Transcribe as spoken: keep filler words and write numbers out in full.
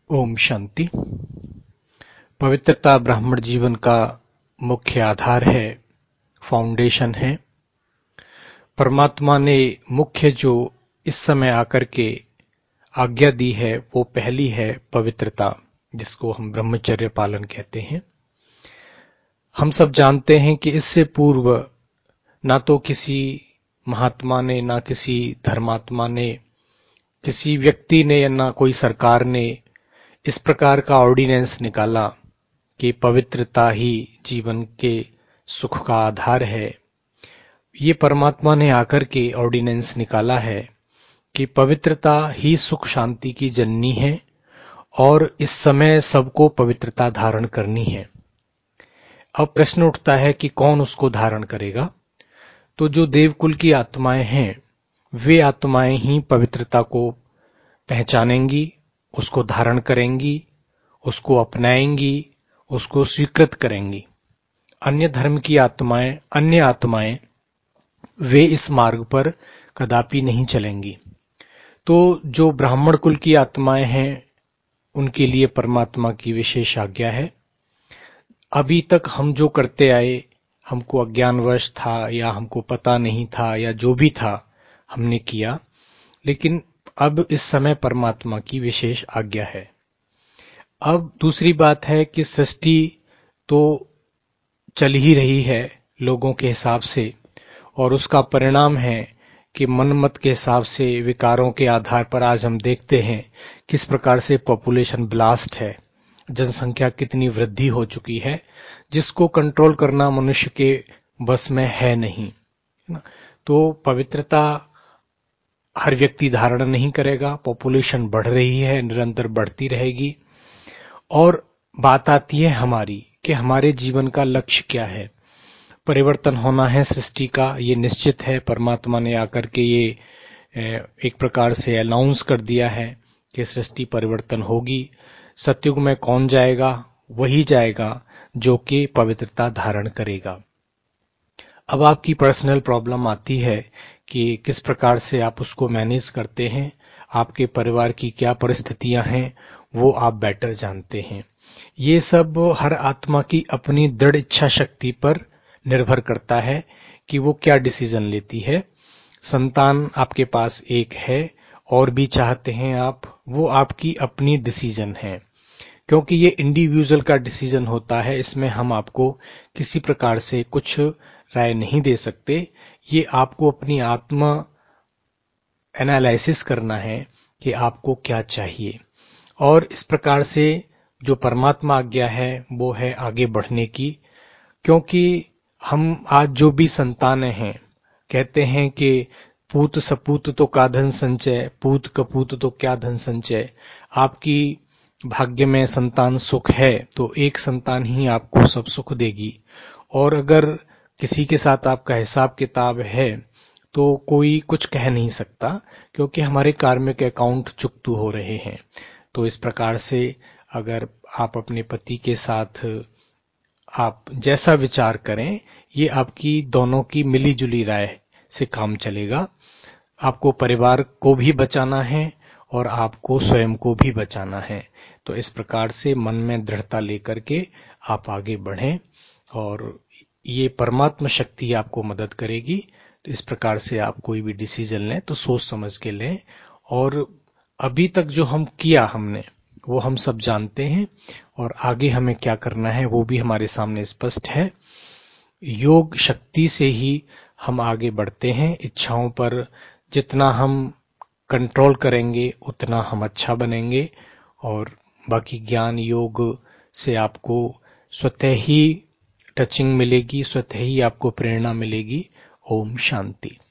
ओम शांति। पवित्रता ब्राह्मण जीवन का मुख्य आधार है, फाउंडेशन है। परमात्मा ने मुख्य जो इस समय आकर के आज्ञा दी है वो पहली है पवित्रता, जिसको हम ब्रह्मचर्य पालन कहते हैं। हम सब जानते हैं कि इससे पूर्व ना तो किसी महात्मा ने, ना किसी धर्मात्मा ने, किसी व्यक्ति ने या ना कोई सरकार ने इस प्रकार का ऑर्डिनेंस निकाला कि पवित्रता ही जीवन के सुख का आधार है। ये परमात्मा ने आकर के ऑर्डिनेंस निकाला है कि पवित्रता ही सुख शांति की जननी है और इस समय सबको पवित्रता धारण करनी है। अब प्रश्न उठता है कि कौन उसको धारण करेगा। तो जो देवकुल की आत्माएं हैं वे आत्माएं ही पवित्रता को पहचानेंगी, उसको धारण करेंगी, उसको अपनाएंगी, उसको स्वीकृत करेंगी। अन्य धर्म की आत्माएं, अन्य आत्माएं वे इस मार्ग पर कदापि नहीं चलेंगी। तो जो ब्राह्मण कुल की आत्माएं हैं उनके लिए परमात्मा की विशेष आज्ञा है। अभी तक हम जो करते आए, हमको अज्ञानवश था या हमको पता नहीं था या जो भी था हमने किया, लेकिन अब इस समय परमात्मा की विशेष आज्ञा है। अब दूसरी बात है कि सृष्टि तो चल ही रही है लोगों के हिसाब से, और उसका परिणाम है कि मनमत के हिसाब से, विकारों के आधार पर आज हम देखते हैं किस प्रकार से पॉपुलेशन ब्लास्ट है, जनसंख्या कितनी वृद्धि हो चुकी है, जिसको कंट्रोल करना मनुष्य के बस में है नहीं। तो पवित्रता हर व्यक्ति धारण नहीं करेगा। पॉपुलेशन बढ़ रही है, निरंतर बढ़ती रहेगी। और बात आती है हमारी कि हमारे जीवन का लक्ष्य क्या है। परिवर्तन होना है सृष्टि का, ये निश्चित है। परमात्मा ने आकर के ये एक प्रकार से अनाउंस कर दिया है कि सृष्टि परिवर्तन होगी। सतयुग में कौन जाएगा? वही जाएगा जो कि पवित्रता धारण करेगा। अब आपकी पर्सनल प्रॉब्लम आती है कि किस प्रकार से आप उसको मैनेज करते हैं। आपके परिवार की क्या परिस्थितियां हैं वो आप बेटर जानते हैं। ये सब हर आत्मा की अपनी दृढ़ इच्छा शक्ति पर निर्भर करता है कि वो क्या डिसीजन लेती है। संतान आपके पास एक है और भी चाहते हैं आप, वो आपकी अपनी डिसीजन है, क्योंकि ये इंडिविजुअल का डिसीजन होता है। इसमें हम आपको किसी प्रकार से कुछ राय नहीं दे सकते। ये आपको अपनी आत्मा एनालिसिस करना है कि आपको क्या चाहिए। और इस प्रकार से जो परमात्मा आज्ञा है वो है आगे बढ़ने की, क्योंकि हम आज जो भी संतानें हैं कहते हैं कि पूत सपूत तो का धन संचय, पूत कपूत तो क्या धन संचय। आपकी भाग्य में संतान सुख है तो एक संतान ही आपको सब सुख देगी। और अगर किसी के साथ आपका हिसाब किताब है तो कोई कुछ कह नहीं सकता, क्योंकि हमारे कार्मिक अकाउंट चुकतू हो रहे हैं। तो इस प्रकार से अगर आप अपने पति के साथ आप जैसा विचार करें, ये आपकी दोनों की मिली जुली राय से काम चलेगा। आपको परिवार को भी बचाना है और आपको स्वयं को भी बचाना है। तो इस प्रकार से मन में दृढ़ता लेकर के आप आगे बढ़ें और ये परमात्मा शक्ति आपको मदद करेगी। तो इस प्रकार से आप कोई भी डिसीजन लें तो सोच समझ के लें। और अभी तक जो हम किया हमने वो हम सब जानते हैं, और आगे हमें क्या करना है वो भी हमारे सामने स्पष्ट है। योग शक्ति से ही हम आगे बढ़ते हैं। इच्छाओं पर जितना हम कंट्रोल करेंगे उतना हम अच्छा बनेंगे, और बाकी ज्ञान योग से आपको स्वतः ही टचिंग मिलेगी, स्वतः ही आपको प्रेरणा मिलेगी। ओम शांति।